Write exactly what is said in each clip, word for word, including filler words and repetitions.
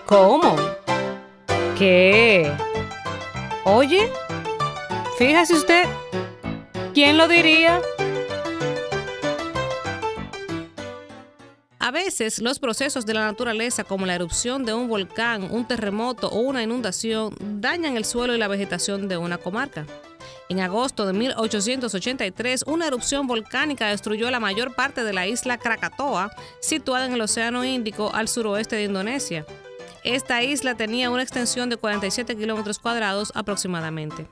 ¿Cómo? ¿Qué? Oye, fíjese usted, ¿quién lo diría? A veces los procesos de la naturaleza, como la erupción de un volcán, un terremoto o una inundación, dañan el suelo y la vegetación de una comarca. En agosto de mil ochocientos ochenta y tres, una erupción volcánica destruyó la mayor parte de la isla Krakatoa, situada en el Océano Índico al suroeste de Indonesia. Esta isla tenía una extensión de cuarenta y siete kilómetros cuadrados aproximadamente.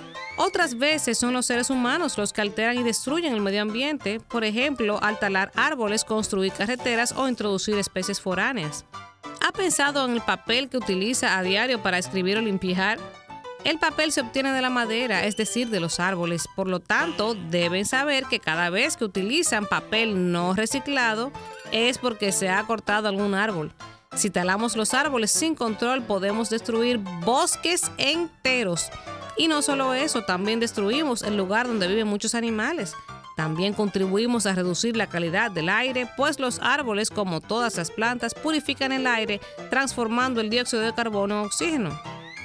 Otras veces son los seres humanos los que alteran y destruyen el medio ambiente, por ejemplo, al talar árboles, construir carreteras o introducir especies foráneas. ¿Ha pensado en el papel que utiliza a diario para escribir o limpiar? El papel se obtiene de la madera, es decir, de los árboles. Por lo tanto, deben saber que cada vez que utilizan papel no reciclado es porque se ha cortado algún árbol. Si talamos los árboles sin control, podemos destruir bosques enteros. Y no solo eso, también destruimos el lugar donde viven muchos animales. También contribuimos a reducir la calidad del aire, pues los árboles, como todas las plantas, purifican el aire, transformando el dióxido de carbono en oxígeno.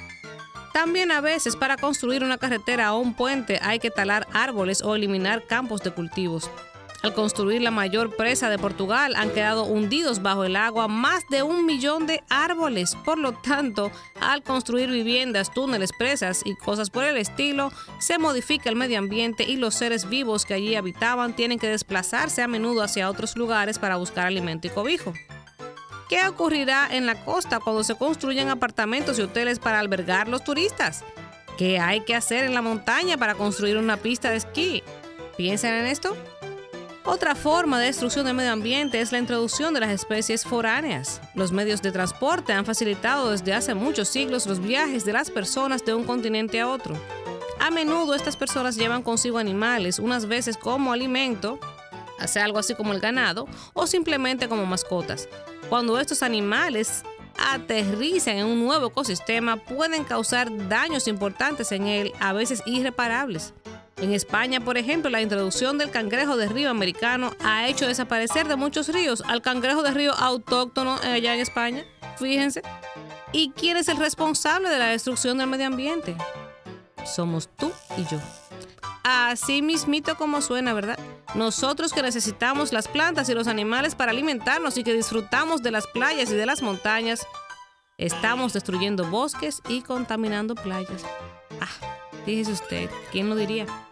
También a veces para construir una carretera o un puente hay que talar árboles o eliminar campos de cultivos. Al construir la mayor presa de Portugal han quedado hundidos bajo el agua más de un millón de árboles. Por lo tanto, al construir viviendas, túneles, presas y cosas por el estilo, se modifica el medio ambiente y los seres vivos que allí habitaban tienen que desplazarse a menudo hacia otros lugares para buscar alimento y cobijo. ¿Qué ocurrirá en la costa cuando se construyen apartamentos y hoteles para albergar los turistas? ¿Qué hay que hacer en la montaña para construir una pista de esquí? ¿Piensan en esto? Otra forma de destrucción del medio ambiente es la introducción de las especies foráneas. Los medios de transporte han facilitado desde hace muchos siglos los viajes de las personas de un continente a otro. A menudo estas personas llevan consigo animales, unas veces como alimento, hace algo así como el ganado, o simplemente como mascotas. Cuando estos animales aterrizan en un nuevo ecosistema, pueden causar daños importantes en él, a veces irreparables. En España, por ejemplo, la introducción del cangrejo de río americano ha hecho desaparecer de muchos ríos al cangrejo de río autóctono allá en España. Fíjense. ¿Y quién es el responsable de la destrucción del medio ambiente? Somos tú y yo. Así mismito como suena, ¿verdad? Nosotros que necesitamos las plantas y los animales para alimentarnos y que disfrutamos de las playas y de las montañas, estamos destruyendo bosques y contaminando playas. Ah, fíjese usted, ¿quién lo diría?